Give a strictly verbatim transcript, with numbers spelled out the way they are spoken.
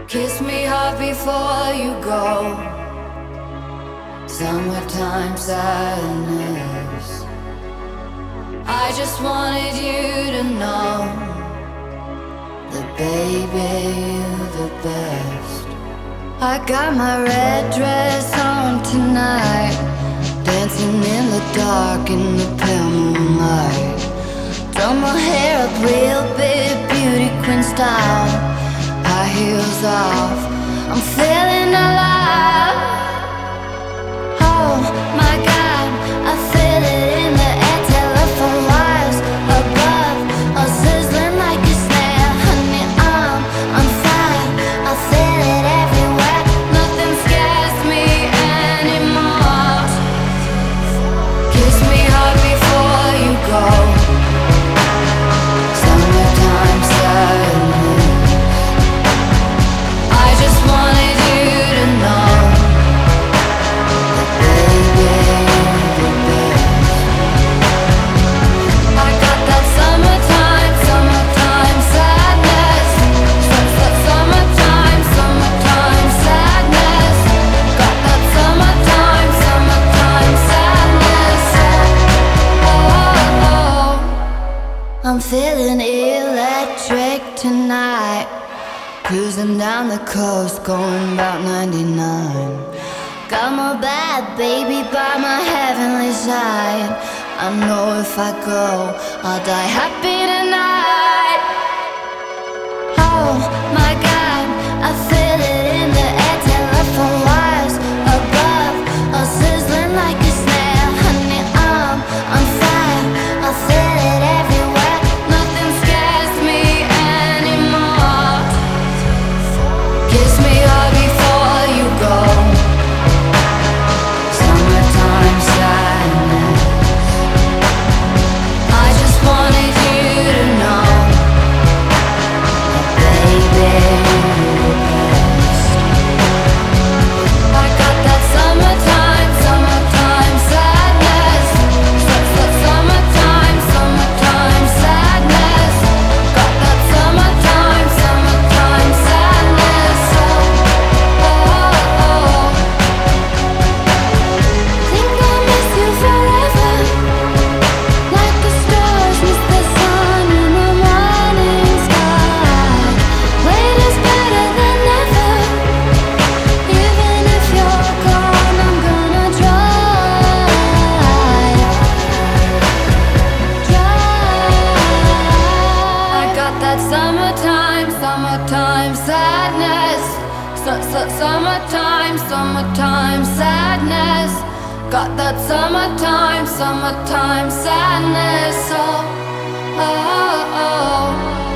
Kiss me hard before you go. Summertime sadness. I just wanted you to know that baby, you're the best. I got my red dress on tonight, dancing in the dark in the pale moonlight. Done my hair up real big, beauty queen style, high heels off, I'm feeling alive. Oh my God, I feel it in the air, telephone wires above, all sizzling like a snare. Honey, I'm on fire, I feel it everywhere. Nothing scares me anymore. Kiss me hard before you go. Summertime sadness. I just wanted you to know that baby, you're the best. I got that summertime, summertime sadness. Such that summertime, summertime sadness. Got that summertime, summertime sadness. Oh, oh. I'm feeling electric tonight, cruising down the coast, going about ninety-nine. Got my bad baby by my heavenly side. I know if I go, I'll die happy tonight. Oh my God, I feel it in the air, telephone wires above, all sizzling like a snare. Honey, I'm on fire, I feel it everywhere. Nothing scares me anymore. Kiss me hard before you go. Summertime sadness. I just wanted you to know that baby, you're the best. I got that summertime, summertime sadness. Such that summertime, summertime sadness. Got that summertime, summertime sadness. Oh, oh, oh. Think I'll miss you forever, like the stars miss the sun in the morning sky. Wait is better than never. Even if you're gone, I'm gonna try, try. I got that summertime, summertime sadness. Su- su- Summertime, summertime sadness. Got that summertime, summertime sadness. Oh, oh, oh.